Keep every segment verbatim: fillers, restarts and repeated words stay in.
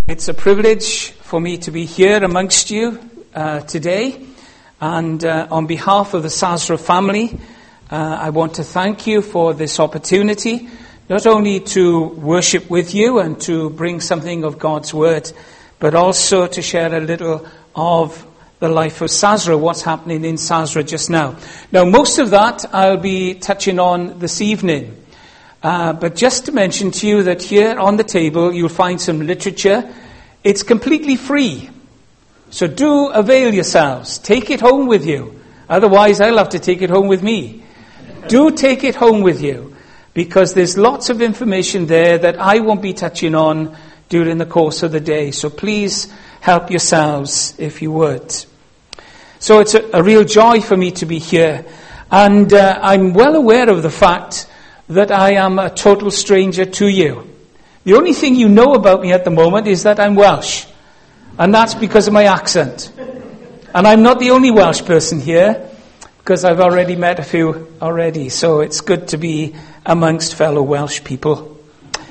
It's a privilege for me to be here amongst you uh, today, and uh, on behalf of the Sazra family, uh, I want to thank you for this opportunity, not only to worship with you and to bring something of God's word, but also to share a little of the life of Sazra, what's happening in Sazra just now. Now, most of that I'll be touching on this evening. Uh, but just to mention to you that here on the table you'll find some literature. It's completely free. So do avail yourselves. Take it home with you. Otherwise I'll have to take it home with me. Do take it home with you, because there's lots of information there that I won't be touching on during the course of the day. So please help yourselves if you would. So it's a, a real joy for me to be here. And uh, I'm well aware of the fact that I am a total stranger to you. The only thing you know about me at the moment is that I'm Welsh. And that's because of my accent. And I'm not the only Welsh person here, because I've already met a few already. So it's good to be amongst fellow Welsh people.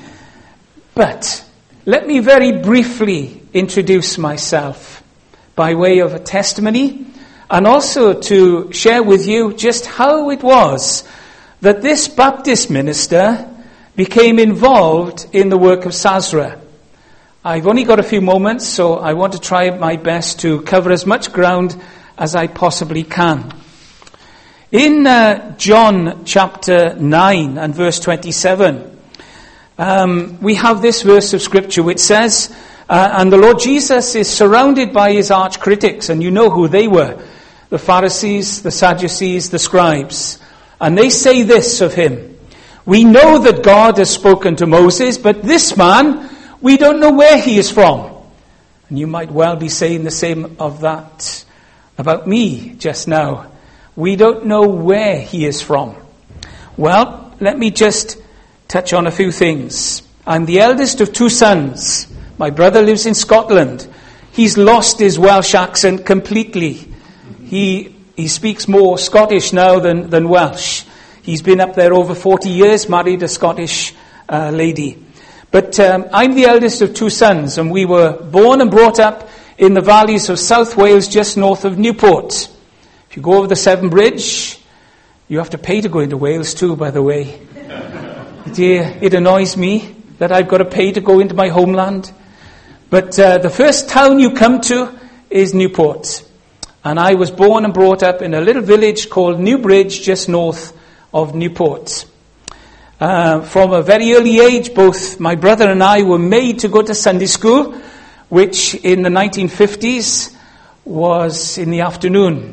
But let me very briefly introduce myself by way of a testimony, and also to share with you just how it was that this Baptist minister became involved in the work of Sazra. I've only got a few moments, so I want to try my best to cover as much ground as I possibly can. In uh, John chapter nine and verse twenty-seven, um, we have this verse of scripture which says, uh, and the Lord Jesus is surrounded by his arch critics, and you know who they were, the Pharisees, the Sadducees, the scribes. And they say this of him: we know that God has spoken to Moses, but this man, we don't know where he is from. And you might well be saying the same of that about me just now. We don't know where he is from. Well, let me just touch on a few things. I'm the eldest of two sons. My brother lives in Scotland. He's lost his Welsh accent completely. He He speaks more Scottish now than, than Welsh. He's been up there over forty years, married a Scottish uh, lady. But um, I'm the eldest of two sons, and we were born and brought up in the valleys of South Wales, just north of Newport. If you go over the Severn Bridge, you have to pay to go into Wales too, by the way. Dear, it annoys me that I've got to pay to go into my homeland. But uh, the first town you come to is Newport. And I was born and brought up in a little village called Newbridge, just north of Newport. Uh, from a very early age, both my brother and I were made to go to Sunday school, which in the nineteen fifties was in the afternoon.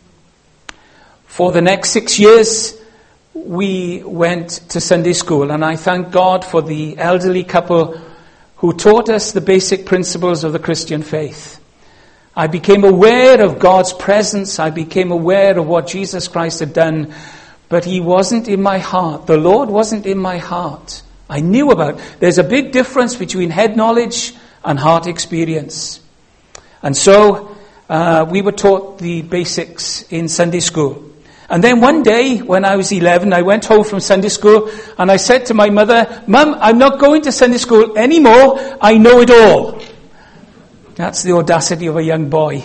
For the next six years, we went to Sunday school, and I thank God for the elderly couple who taught us the basic principles of the Christian faith. I became aware of God's presence. I became aware of what Jesus Christ had done. But he wasn't in my heart. The Lord wasn't in my heart. I knew about it. There's a big difference between head knowledge and heart experience. And so uh, we were taught the basics in Sunday school. And then one day when I was eleven, I went home from Sunday school and I said to my mother, Mum, I'm not going to Sunday school anymore. I know it all. That's the audacity of a young boy.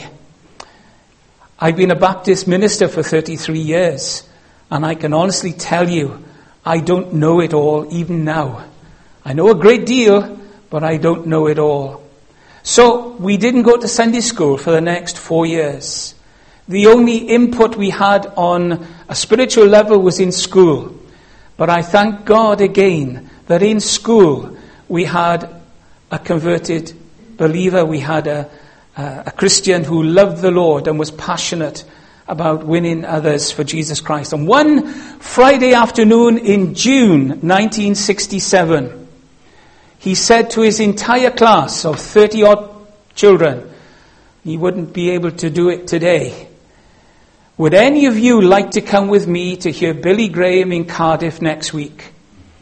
I've been a Baptist minister for thirty-three years, and I can honestly tell you, I don't know it all even now. I know a great deal, but I don't know it all. So we didn't go to Sunday school for the next four years. The only input we had on a spiritual level was in school. But I thank God again that in school we had a converted believer, we had a, a Christian who loved the Lord and was passionate about winning others for Jesus Christ. And one Friday afternoon in June nineteen sixty-seven, he said to his entire class of thirty-odd children, he wouldn't be able to do it today, would any of you like to come with me to hear Billy Graham in Cardiff next week?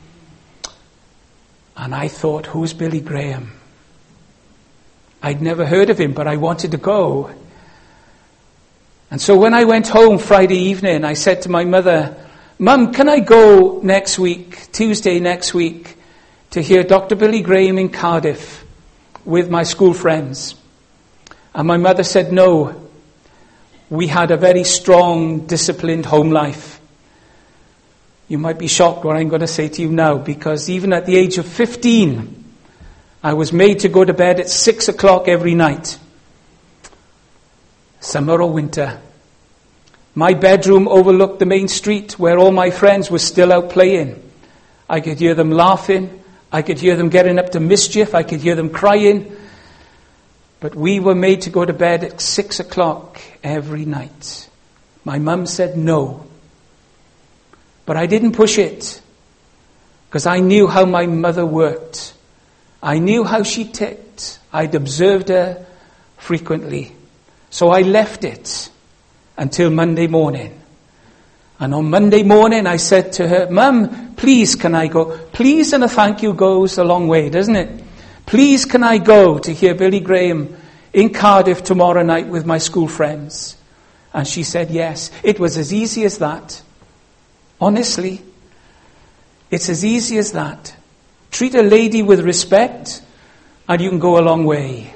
And I thought, who's Billy Graham? I'd never heard of him, but I wanted to go. And so when I went home Friday evening, I said to my mother, Mum, can I go next week, Tuesday next week, to hear Doctor Billy Graham in Cardiff? with my school friends. And my mother said no. We had a very strong, disciplined home life. You might be shocked what I'm going to say to you now, because even at the age of fifteen, I was made to go to bed at six o'clock every night. Summer or winter. My bedroom overlooked the main street where all my friends were still out playing. I could hear them laughing. I could hear them getting up to mischief. I could hear them crying. But we were made to go to bed at six o'clock every night. My mum said no. But I didn't push it, because I knew how my mother worked. I knew how she ticked. I'd observed her frequently. So I left it until Monday morning. And on Monday morning I said to her, Mum, please can I go? Please and a thank you goes a long way, doesn't it? Please can I go to hear Billy Graham in Cardiff tomorrow night with my school friends? And she said yes. It was as easy as that. Honestly, it's as easy as that. Treat a lady with respect and you can go a long way.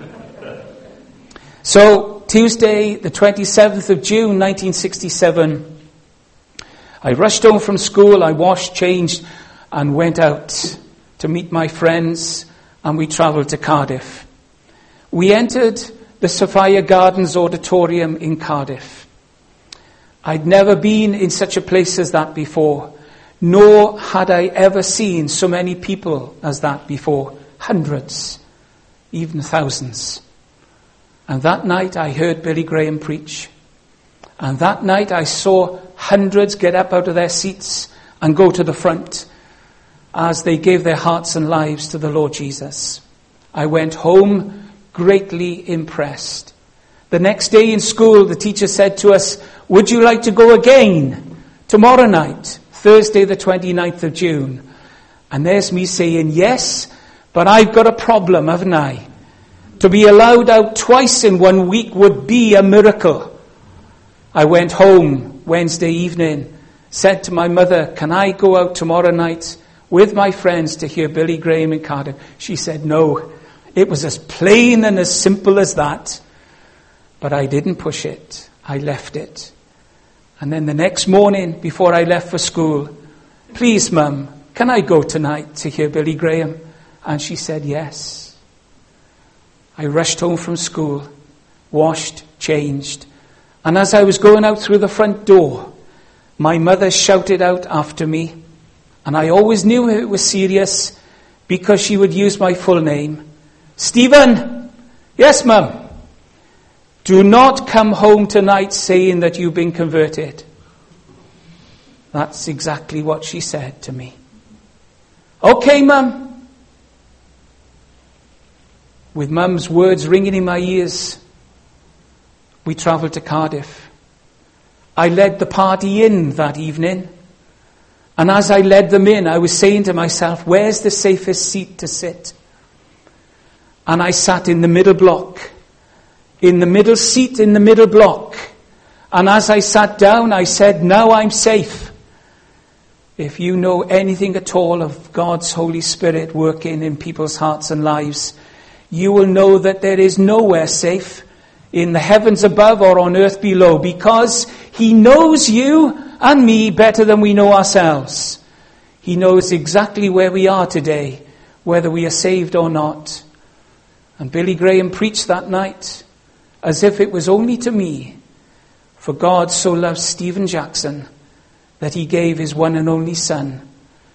So, Tuesday, the twenty-seventh of June, nineteen sixty-seven, I rushed home from school, I washed, changed, and went out to meet my friends, and we travelled to Cardiff. We entered the Sophia Gardens Auditorium in Cardiff. I'd never been in such a place as that before, nor had I ever seen so many people as that before. Hundreds, even thousands. And that night I heard Billy Graham preach. And that night I saw hundreds get up out of their seats and go to the front as they gave their hearts and lives to the Lord Jesus. I went home greatly impressed. The next day in school, the teacher said to us, would you like to go again tomorrow night, Thursday the twenty-ninth of June? And there's me saying, yes, but I've got a problem, haven't I? To be allowed out twice in one week would be a miracle. I went home Wednesday evening, said to my mother, can I go out tomorrow night with my friends to hear Billy Graham in Cardiff? She said no. It was as plain and as simple as that. But I didn't push it. I left it. And then the next morning, before I left for school, please, Mum, can I go tonight to hear Billy Graham? And she said yes. I rushed home from school, washed, changed. And as I was going out through the front door, my mother shouted out after me. And I always knew it was serious because she would use my full name. Stephen! Yes, Mum. Do not come home tonight saying that you've been converted. That's exactly what she said to me. Okay, Mum. With Mum's words ringing in my ears, we travelled to Cardiff. I led the party in that evening. And as I led them in, I was saying to myself, where's the safest seat to sit? And I sat in the middle block. In the middle seat, in the middle block. And as I sat down, I said, now I'm safe. If you know anything at all of God's Holy Spirit working in people's hearts and lives, you will know that there is nowhere safe in the heavens above or on earth below, because He knows you and me better than we know ourselves. He knows exactly where we are today, whether we are saved or not. And Billy Graham preached that night as if it was only to me. For God so loved Stephen Jackson that He gave His one and only Son.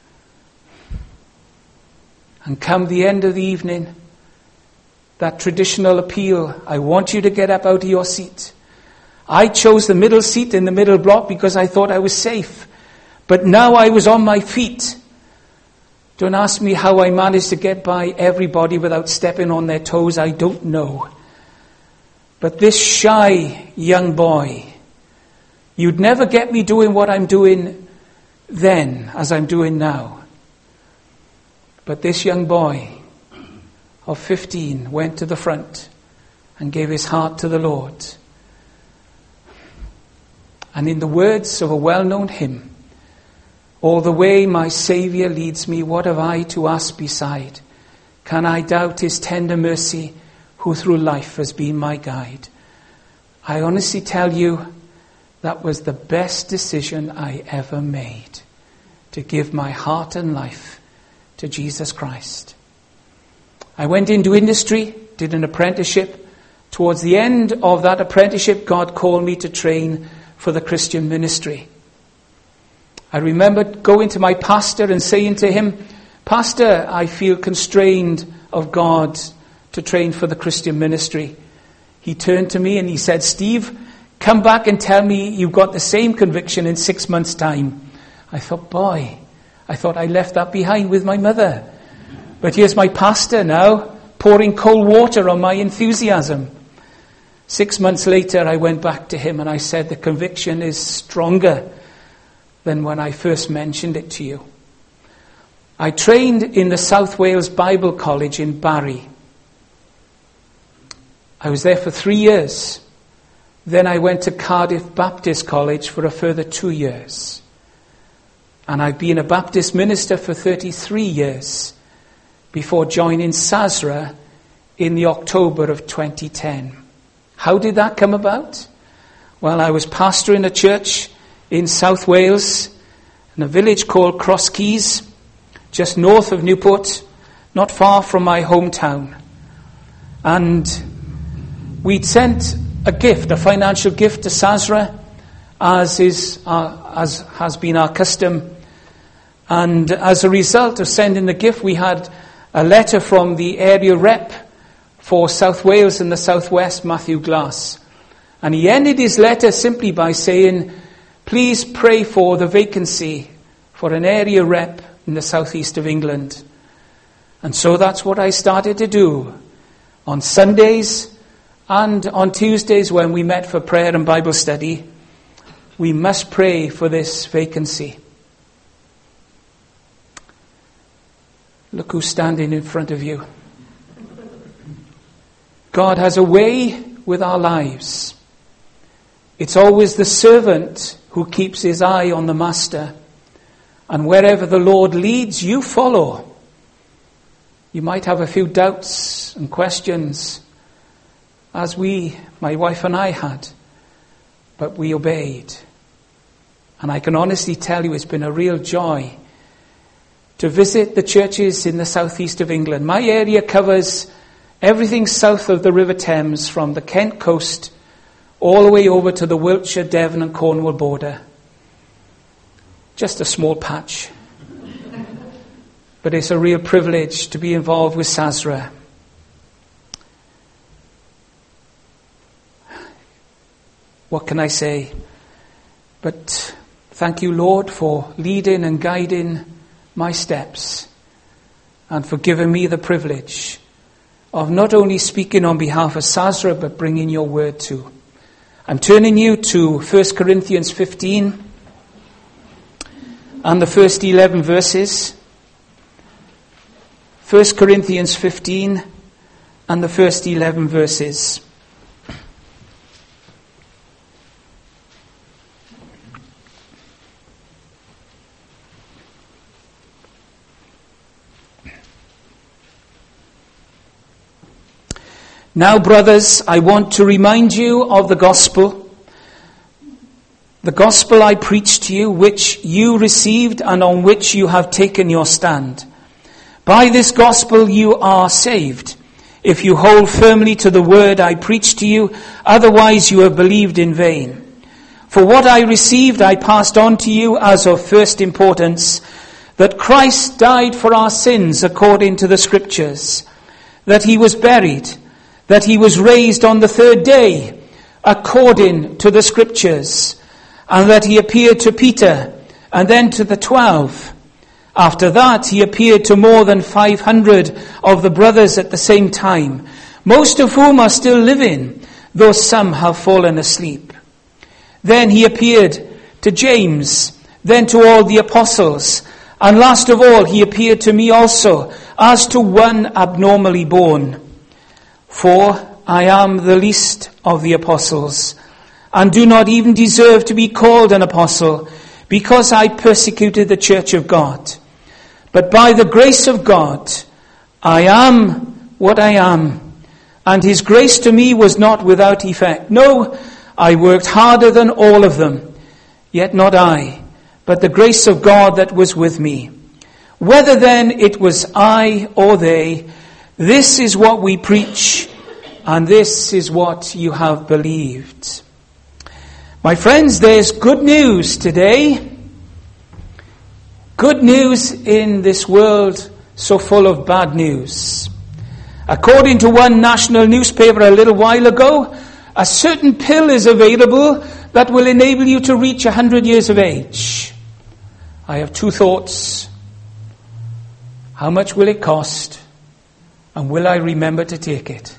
And come the end of the evening, that traditional appeal, I want you to get up out of your seat. I chose the middle seat in the middle block because I thought I was safe. But now I was on my feet. Don't ask me how I managed to get by everybody without stepping on their toes. I don't know. But this shy young boy, you'd never get me doing what I'm doing then as I'm doing now. But this young boy of fifteen went to the front and gave his heart to the Lord. And in the words of a well-known hymn, all the way my Saviour leads me, what have I to ask beside? can I doubt his tender mercy, who through life has been my guide? I honestly tell you, that was the best decision I ever made, to give my heart and life to Jesus Christ. I went into industry, did an apprenticeship. Towards the end of that apprenticeship, God called me to train for the Christian ministry. I remember going to my pastor and saying to him, Pastor, I feel constrained of God to train for the Christian ministry. He turned to me and he said, Steve, come back and tell me you've got the same conviction in six months' time. I thought, boy, I thought I left that behind with my mother. But here's my pastor now, pouring cold water on my enthusiasm. Six months later, I went back to him and I said, the conviction is stronger than when I first mentioned it to you. I trained in the South Wales Bible College in Barry. I was there for three years. Then I went to Cardiff Baptist College for a further two years. And I've been a Baptist minister for thirty-three years before joining Sazra in the October of twenty ten. How did that come about? Well, I was pastoring a church in South Wales in a village called Crosskeys, just north of Newport, not far from my hometown. And we'd sent a gift, a financial gift to Sazra, as is our, as has been our custom. And as a result of sending the gift, we had a letter from the area rep for South Wales and the Southwest, Matthew Glass. And he ended his letter simply by saying, please pray for the vacancy for an area rep in the southeast of England. And so that's what I started to do. On Sundays and on Tuesdays when we met for prayer and Bible study, we must pray for this vacancy. Look who's standing in front of you. God has a way with our lives. It's always the servant who keeps his eye on the master. And wherever the Lord leads, you follow. You might have a few doubts and questions, as we, my wife and I had, but we obeyed. And I can honestly tell you it's been a real joy to visit the churches in the southeast of England. My area covers everything south of the River Thames, from the Kent coast all the way over to the Wiltshire, Devon and Cornwall border. Just a small patch. But it's a real privilege to be involved with Sazra. What can I say? But thank you, Lord, for leading and guiding my steps and for giving me the privilege of not only speaking on behalf of Sazra, but bringing your word too. I'm turning you to First Corinthians fifteen and the first eleven verses. First Corinthians fifteen and the first eleven verses. Now, brothers, I want to remind you of the gospel, the gospel I preached to you, which you received and on which you have taken your stand. By this gospel you are saved, if you hold firmly to the word I preached to you, otherwise you have believed in vain. For what I received I passed on to you as of first importance, that Christ died for our sins according to the Scriptures, that he was buried, that he was raised on the third day, according to the Scriptures, and that he appeared to Peter, and then to the twelve. After that, he appeared to more than five hundred of the brothers at the same time, most of whom are still living, though some have fallen asleep. Then he appeared to James, then to all the apostles, and last of all, he appeared to me also, as to one abnormally born. For I am the least of the apostles, and do not even deserve to be called an apostle, because I persecuted the church of God. But by the grace of God, I am what I am, and his grace to me was not without effect. No, I worked harder than all of them, yet not I, but the grace of God that was with me. Whether then it was I or they, this is what we preach, and this is what you have believed. My friends, there's good news today. Good news in this world so full of bad news. According to one national newspaper a little while ago, a certain pill is available that will enable you to reach one hundred years of age. I have two thoughts. How much will it cost? And will I remember to take it?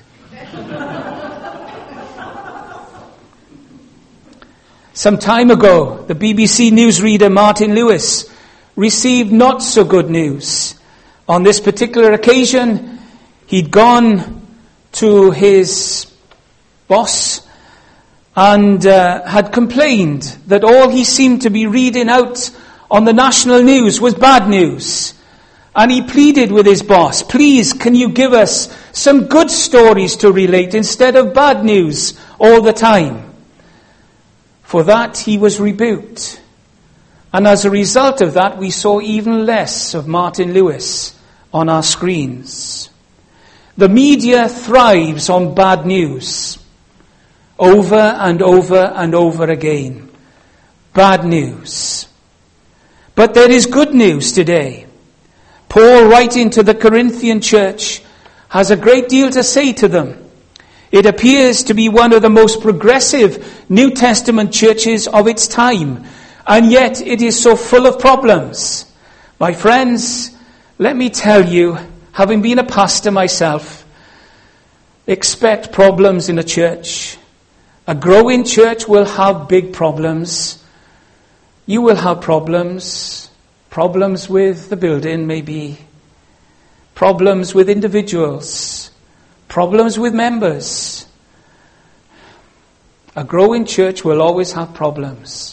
Some time ago, the B B C newsreader Martin Lewis received not so good news. On this particular occasion, he'd gone to his boss and uh, had complained that all he seemed to be reading out on the national news was bad news. And he pleaded with his boss, please, can you give us some good stories to relate instead of bad news all the time? For that, he was rebuked. And as a result of that, we saw even less of Martin Lewis on our screens. The media thrives on bad news. Over and over and over again. Bad news. But there is good news today. Paul, writing to the Corinthian church, has a great deal to say to them. It appears to be one of the most progressive New Testament churches of its time. And yet it is so full of problems. My friends, let me tell you, having been a pastor myself, expect problems in a church. A growing church will have big problems. You will have problems. Problems with the building, maybe. Problems with individuals. Problems with members. A growing church will always have problems.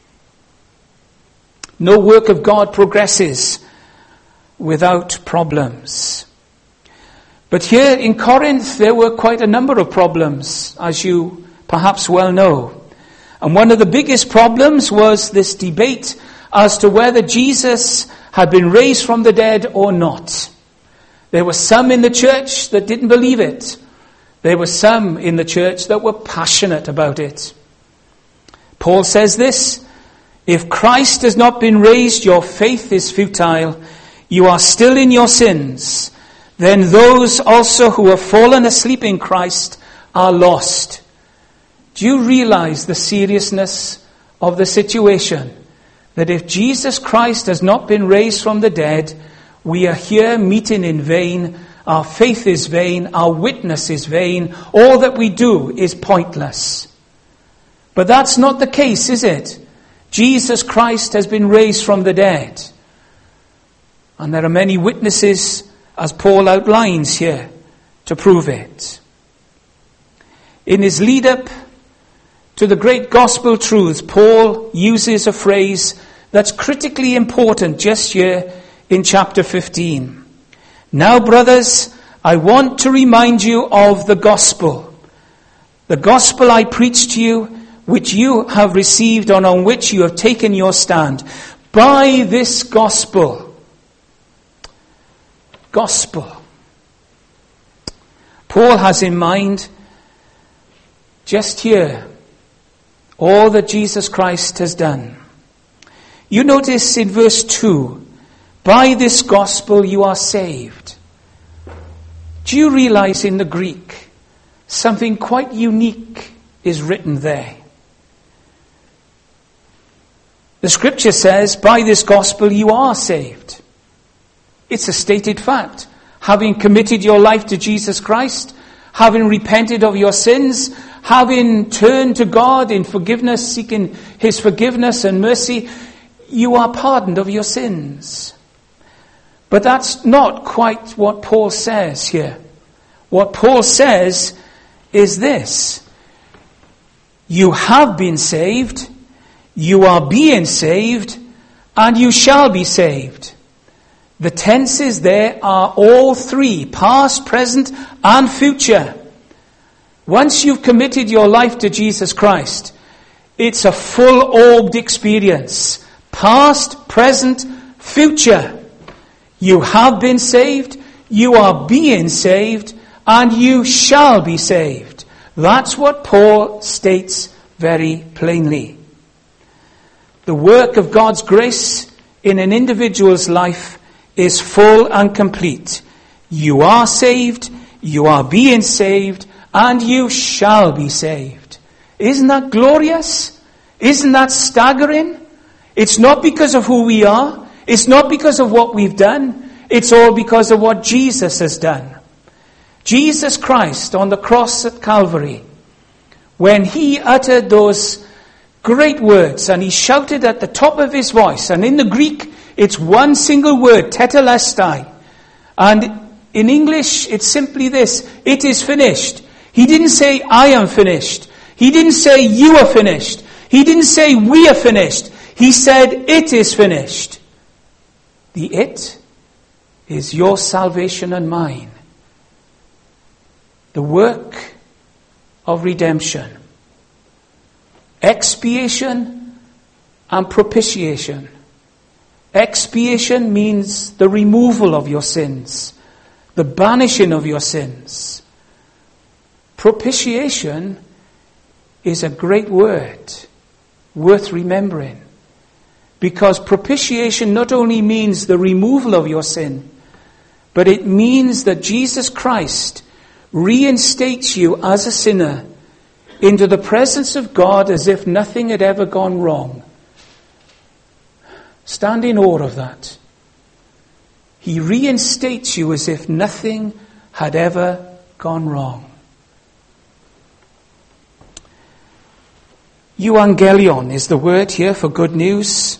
No work of God progresses without problems. But here in Corinth, there were quite a number of problems, as you perhaps well know. And one of the biggest problems was this debate as to whether Jesus had been raised from the dead or not. There were some in the church that didn't believe it. There were some in the church that were passionate about it. Paul says this, if Christ has not been raised, your faith is futile. You are still in your sins. Then those also who have fallen asleep in Christ are lost. Do you realize the seriousness of the situation? That if Jesus Christ has not been raised from the dead, we are here meeting in vain. Our faith is vain. Our witness is vain. All that we do is pointless. But that's not the case, is it? Jesus Christ has been raised from the dead. And there are many witnesses, as Paul outlines here, to prove it. In his lead-up to the great gospel truths, Paul uses a phrase that's critically important just here in chapter fifteen. Now, brothers, I want to remind you of the gospel. The gospel I preached to you, which you have received and on which you have taken your stand. By this gospel. Gospel. Paul has in mind, just here, all that Jesus Christ has done. You notice in verse two, by this gospel you are saved. Do you realize in the Greek, something quite unique is written there? The scripture says, by this gospel you are saved. It's a stated fact. Having committed your life to Jesus Christ, having repented of your sins, having turned to God in forgiveness, seeking his forgiveness and mercy, you are pardoned of your sins. But that's not quite what Paul says here. What Paul says is this. You have been saved, you are being saved, and you shall be saved. The tenses there are all three, past, present, and future. Once you've committed your life to Jesus Christ, it's a full-orbed experience. Past, present, future. You have been saved, you are being saved, and you shall be saved. That's what Paul states very plainly. The work of God's grace in an individual's life is full and complete. You are saved, you are being saved, and you shall be saved. Isn't that glorious? Isn't that staggering? It's not because of who we are. It's not because of what we've done. It's all because of what Jesus has done. Jesus Christ on the cross at Calvary, when he uttered those great words and he shouted at the top of his voice, and in the Greek it's one single word, tetelestai. And in English it's simply this: it is finished. He didn't say, I am finished. He didn't say, you are finished. He didn't say, we are finished. He said, it is finished. The it is your salvation and mine. The work of redemption. Expiation and propitiation. Expiation means the removal of your sins, the banishing of your sins. Propitiation is a great word, worth remembering. Because propitiation not only means the removal of your sin, but it means that Jesus Christ reinstates you as a sinner into the presence of God as if nothing had ever gone wrong. Stand in awe of that. He reinstates you as if nothing had ever gone wrong. Euangelion is the word here for good news.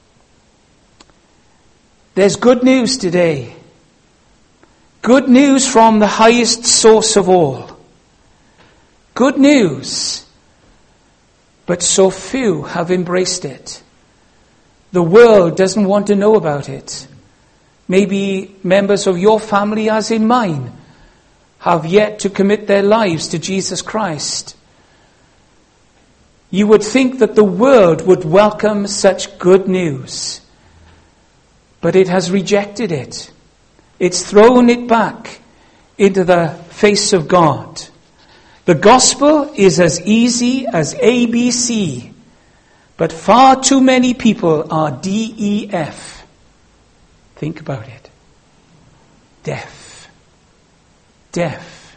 There's good news today. Good news from the highest source of all. Good news. But so few have embraced it. The world doesn't want to know about it. Maybe members of your family, as in mine, have yet to commit their lives to Jesus Christ. You would think that the world would welcome such good news. But it has rejected it. It's thrown it back into the face of God. The gospel is as easy as A B C, but far too many people are D E F. Think about it. Deaf. Deaf.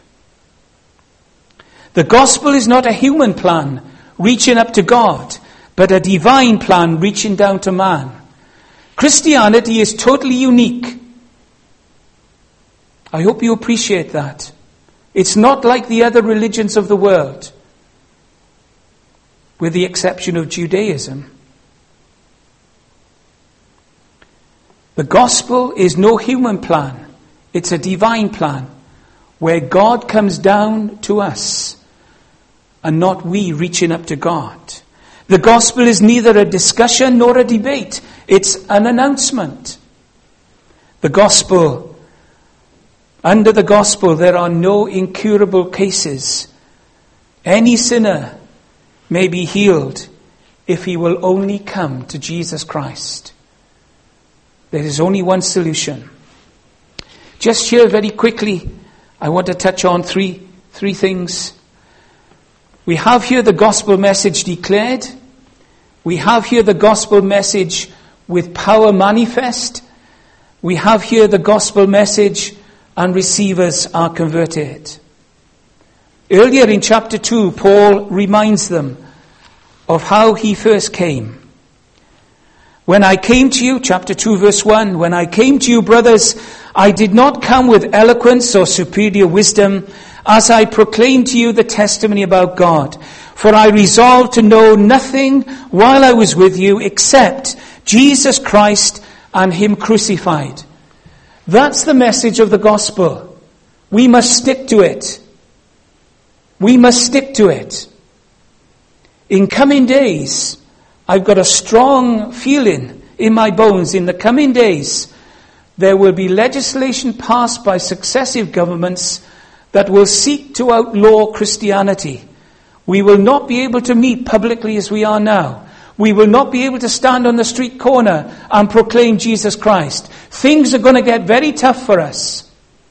The gospel is not a human plan reaching up to God, but a divine plan reaching down to man. Christianity is totally unique. I hope you appreciate that. It's not like the other religions of the world, with the exception of Judaism. The gospel is no human plan. It's a divine plan, where God comes down to us, and not we reaching up to God. The gospel is neither a discussion nor a debate. It's an announcement. The gospel, under the gospel, there are no incurable cases. Any sinner may be healed if he will only come to Jesus Christ. There is only one solution. Just here very quickly, I want to touch on three, three things. We have here the gospel message declared. We have here the gospel message with power manifest. We have here the gospel message and receivers are converted. Earlier in chapter two, Paul reminds them of how he first came. When I came to you, chapter two, verse one, when I came to you, brothers, I did not come with eloquence or superior wisdom, as I proclaimed to you the testimony about God. For I resolved to know nothing while I was with you except Jesus Christ and Him crucified. That's the message of the gospel. We must stick to it. We must stick to it. In coming days, I've got a strong feeling in my bones, in the coming days, there will be legislation passed by successive governments that will seek to outlaw Christianity. We will not be able to meet publicly as we are now. We will not be able to stand on the street corner and proclaim Jesus Christ. Things are going to get very tough for us.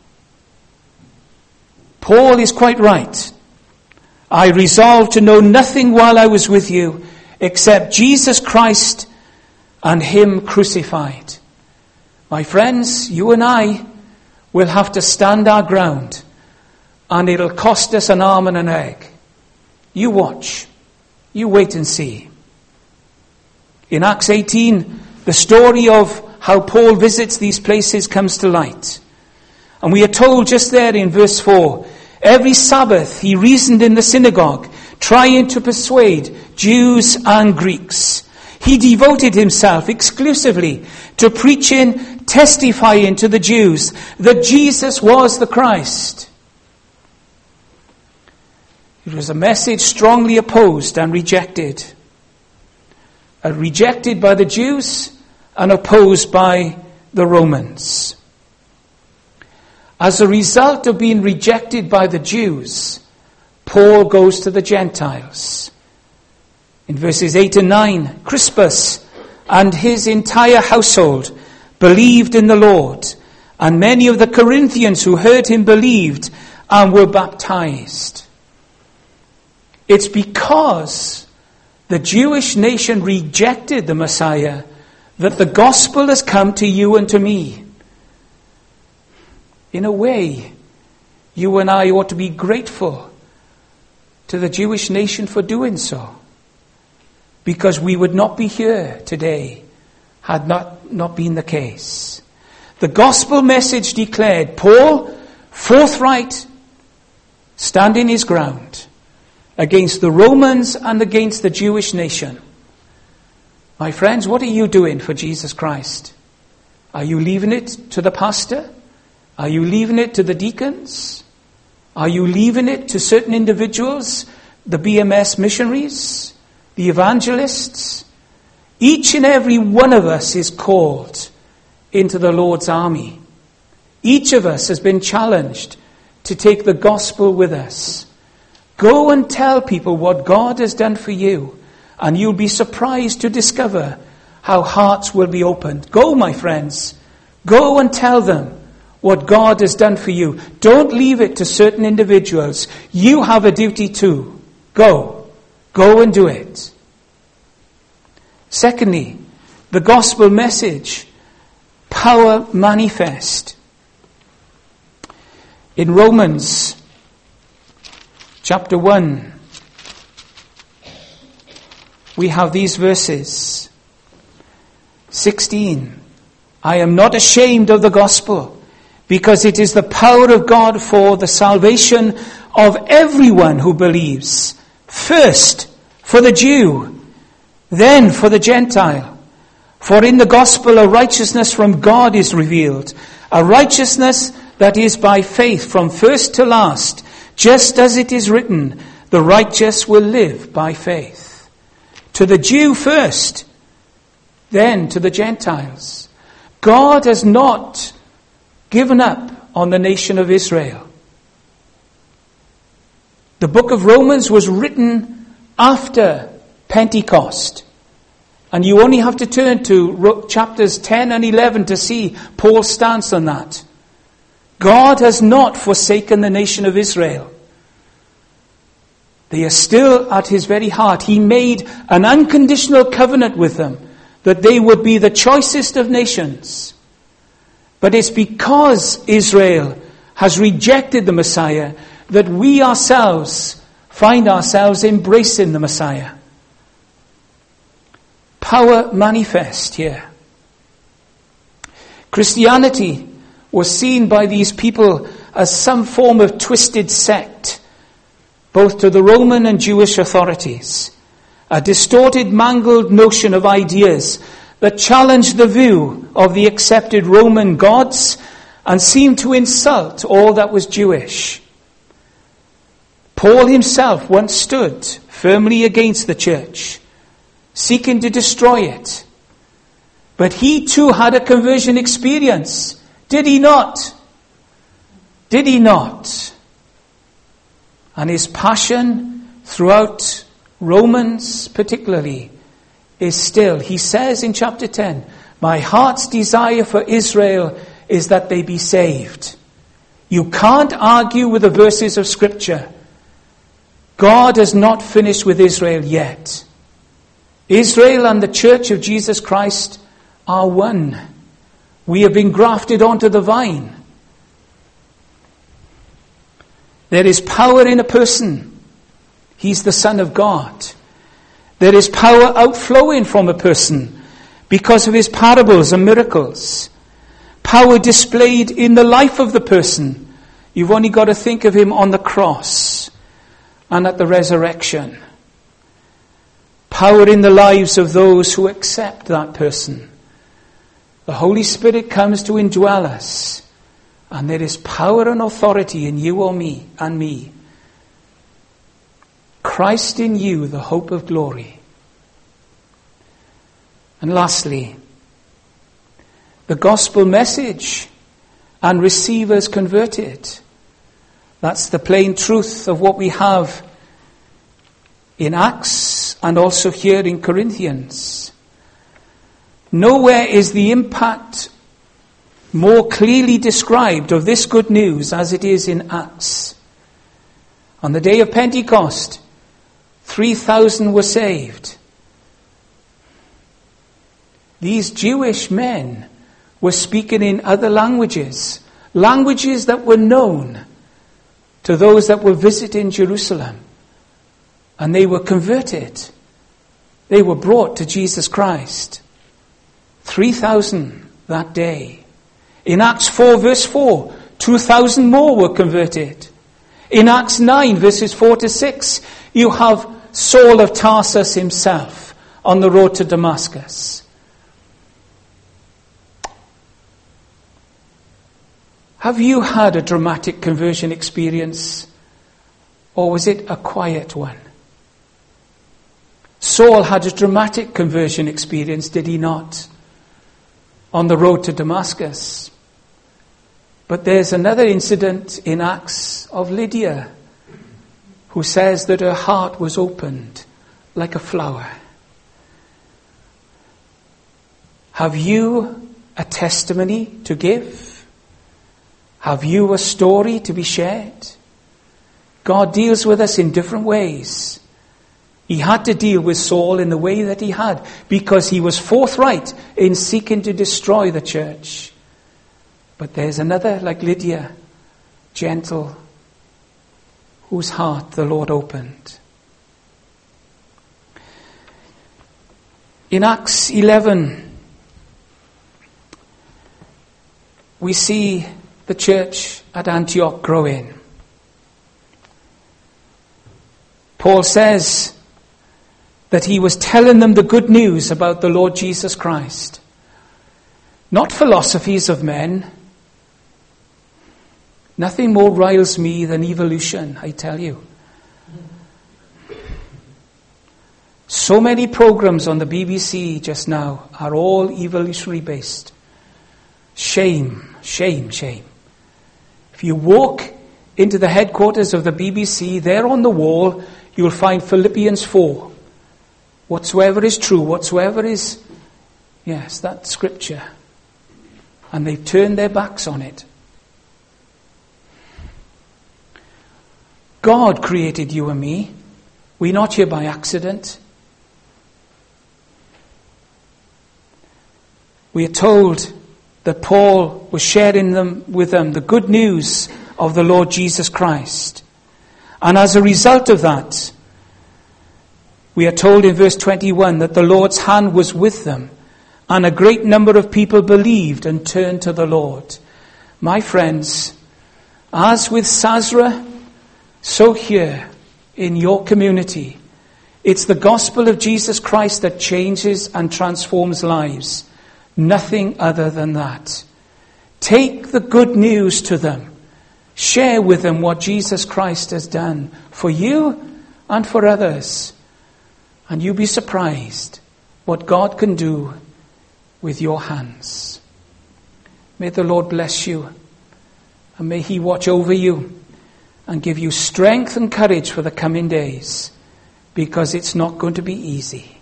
Paul is quite right. I resolved to know nothing while I was with you except Jesus Christ and him crucified. My friends, you and I will have to stand our ground, and it'll cost us an arm and an leg. You watch. You wait and see. In Acts eighteen, the story of how Paul visits these places comes to light. And we are told just there in verse four, every Sabbath he reasoned in the synagogue, trying to persuade Jews and Greeks. He devoted himself exclusively to preaching, testifying to the Jews that Jesus was the Christ. It was a message strongly opposed and rejected. Uh, rejected by the Jews and opposed by the Romans. As a result of being rejected by the Jews, Paul goes to the Gentiles. In verses eight and nine, Crispus and his entire household believed in the Lord, and many of the Corinthians who heard him believed and were baptized. It's because the Jewish nation rejected the Messiah that the gospel has come to you and to me. In a way, you and I ought to be grateful to the Jewish nation for doing so, because we would not be here today had not, not been the case. The gospel message declared, Paul, forthright, standing his ground against the Romans and against the Jewish nation. My friends, what are you doing for Jesus Christ? Are you leaving it to the pastor? Are you leaving it to the deacons? Are you leaving it to certain individuals, the B M S missionaries, the evangelists? Each and every one of us is called into the Lord's army. Each of us has been challenged to take the gospel with us. Go and tell people what God has done for you, and you'll be surprised to discover how hearts will be opened. Go, my friends. Go and tell them what God has done for you. Don't leave it to certain individuals. You have a duty too. Go. Go and do it. Secondly, the gospel message, power manifest. In Romans chapter one, we have these verses. sixteen. I am not ashamed of the gospel, because it is the power of God for the salvation of everyone who believes. First for the Jew, then for the Gentile. For in the gospel a righteousness from God is revealed, a righteousness that is by faith from first to last, just as it is written, the righteous will live by faith. To the Jew first, then to the Gentiles. God has not given up on the nation of Israel. The book of Romans was written after Pentecost. And you only have to turn to chapters ten and eleven to see Paul's stance on that. God has not forsaken the nation of Israel. They are still at his very heart. He made an unconditional covenant with them that they would be the choicest of nations. But it's because Israel has rejected the Messiah that we ourselves find ourselves embracing the Messiah. Power manifest here. Christianity was seen by these people as some form of twisted sect, both to the Roman and Jewish authorities. A distorted, mangled notion of ideas that challenged the view of the accepted Roman gods and seemed to insult all that was Jewish. Paul himself once stood firmly against the church, seeking to destroy it. But he too had a conversion experience. Did he not? Did he not? And his passion throughout Romans particularly is still, he says in chapter ten, my heart's desire for Israel is that they be saved. You can't argue with the verses of Scripture. God has not finished with Israel yet. Israel and the Church of Jesus Christ are one. We have been grafted onto the vine. There is power in a person. He's the Son of God. There is power outflowing from a person because of his parables and miracles. Power displayed in the life of the person. You've only got to think of him on the cross and at the resurrection. Power in the lives of those who accept that person. The Holy Spirit comes to indwell us, and there is power and authority in you or me and me. Christ in you, the hope of glory. And lastly, the gospel message and receivers converted. That's the plain truth of what we have in Acts and also here in Corinthians. Nowhere is the impact more clearly described of this good news as it is in Acts. On the day of Pentecost, three thousand were saved. These Jewish men were speaking in other languages, languages that were known to those that were visiting Jerusalem. And they were converted. They were brought to Jesus Christ. three thousand that day. In Acts four verse four, two thousand more were converted. In Acts nine verses four to six, you have Saul of Tarsus himself on the road to Damascus. Have you had a dramatic conversion experience, or was it a quiet one? Saul had a dramatic conversion experience, did he not? On the road to Damascus. But there's another incident in Acts of Lydia, who says that her heart was opened like a flower. Have you a testimony to give? Have you a story to be shared? God deals with us in different ways. He had to deal with Saul in the way that he had because he was forthright in seeking to destroy the church. But there's another like Lydia, gentle, whose heart the Lord opened. In Acts eleven, we see the church at Antioch growing. Paul says that he was telling them the good news about the Lord Jesus Christ. Not philosophies of men. Nothing more riles me than evolution, I tell you. So many programs on the B B C just now are all evolutionary based. Shame, shame, shame. If you walk into the headquarters of the B B C, there on the wall, you'll find Philippians four. Whatsoever is true, whatsoever is, yes, that scripture. And they've turned their backs on it. God created you and me. We're not here by accident. We are told that Paul was sharing them with them the good news of the Lord Jesus Christ. And as a result of that, we are told in verse twenty-one that the Lord's hand was with them, and a great number of people believed and turned to the Lord. My friends, as with Sazra, so here in your community, it's the gospel of Jesus Christ that changes and transforms lives. Nothing other than that. Take the good news to them. Share with them what Jesus Christ has done for you and for others. And you'll be surprised what God can do with your hands. May the Lord bless you, and may he watch over you and give you strength and courage for the coming days, because it's not going to be easy.